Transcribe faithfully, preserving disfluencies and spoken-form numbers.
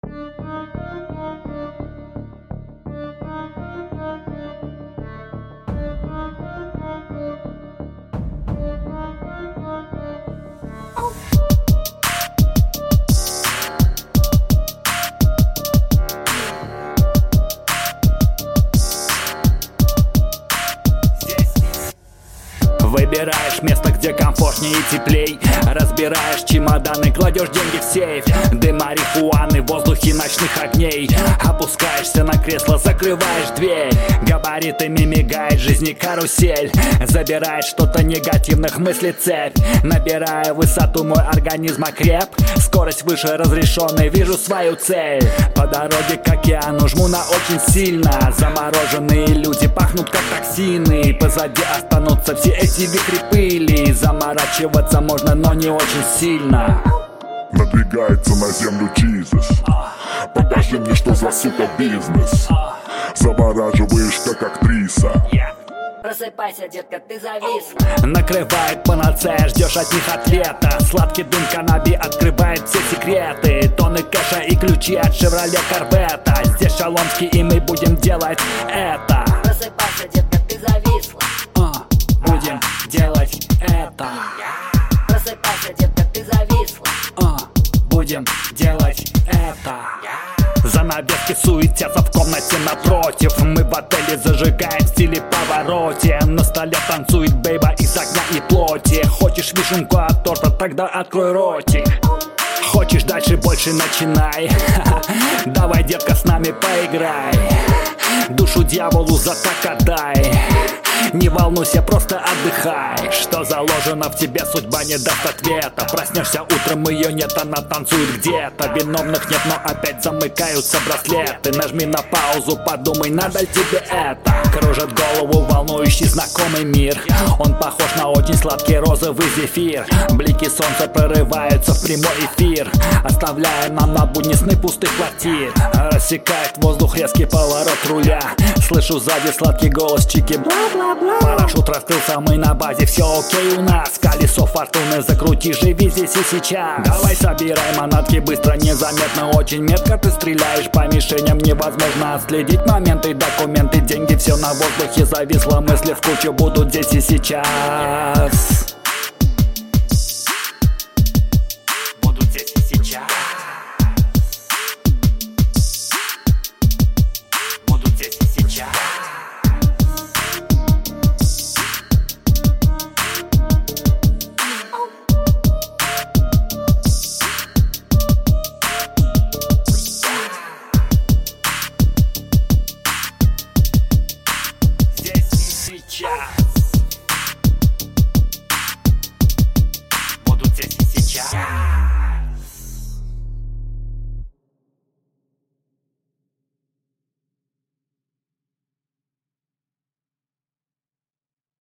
Выбираешь место, где комфортнее и теплей. Разбираешь чемоданы, кладешь деньги в сейф. Дым марихуаны в воздухе ночных огней. Опускаешься на кресло, закрываешь дверь. Габаритами мигает жизни карусель. Забираешь что-то негативных мыслей цепь. Набирая высоту, мой организм окреп. Скорость выше разрешенной, вижу свою цель. По дороге к океану жму на очень сильно. Замороженные люди пахнут как токсины. Позади останутся все эти вихри пыли. Заморачиваться можно, но не очень сильно. Надвигается на землю Jesus. Покажи мне, что за сука бизнес. Завораживаешь, как актриса. Просыпайся, детка, ты зависла. Накрывает панацея, ждешь от них ответа. Сладкий дым канаби открывает все секреты. Тонны кэша и ключи от Шевроле Корвета. Здесь Шаломский, и мы будем делать это. Просыпайся, детка, ты зависла. а, Будем делать это. Просыпайся, детка, ты зависла. а, Будем делать это. Занавески суетятся в комнате напротив. Мы в отеле зажигаем в стиле повороте. На столе танцует бейба из огня и плоти. Хочешь вишенку от торта, тогда открой ротик. Хочешь дальше, больше начинай. Давай, детка, с нами поиграй. Душу дьяволу за так отдай. Не волнуйся, просто отдыхай. Что заложено в тебе, судьба не даст ответа. Проснешься утром, ее нет, она танцует где-то. Виновных нет, но опять замыкаются браслеты. Нажми на паузу, подумай, надо ли тебе это. Кружит голову волнующий знакомый мир. Он похож на очень сладкий розовый зефир. Блики солнца прорываются в прямой эфир, оставляя нам на будни сны пустых квартир. Рассекает воздух резкий поворот руля. Слышу сзади сладкий голос чики бла-бла-бла. Парашют раскрылся, мы на базе, все окей у нас. Колесо фортуны закрути, живи здесь и сейчас. Давай собирай манатки быстро, незаметно, очень метко ты стреляешь по мишеням. Невозможно отследить моменты, документы, деньги, все на воздухе зависло. Мысли в кучу будут здесь и сейчас. Будут здесь и сейчас. Будут здесь и сейчас. Здесь и сейчас.